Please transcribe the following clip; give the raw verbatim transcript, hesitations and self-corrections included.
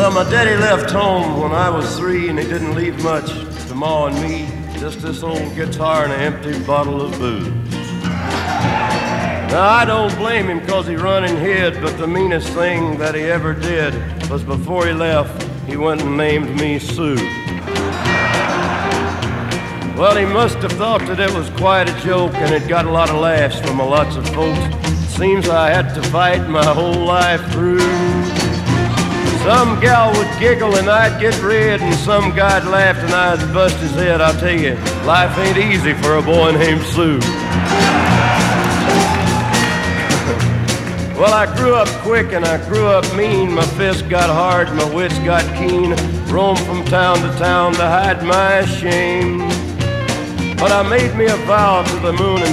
Well, my daddy left home when I was three, and he didn't leave much to Ma and me. Just this old guitar and an empty bottle of booze. Now, I don't blame him because he run and hid, but the meanest thing that he ever did was before he left, he went and named me Sue. Well, he must have thought that it was quite a joke, and it got a lot of laughs from lots of folks. Seems I had to fight my whole life through. Some gal would giggle and I'd get red, and some guy'd laugh and I'd bust his head. I'll tell you, life ain't easy for a boy named Sue. Well, I grew up quick and I grew up mean. My fists got hard, my wits got keen. Roamed from town to town to hide my shame. But I made me a vow to the moon and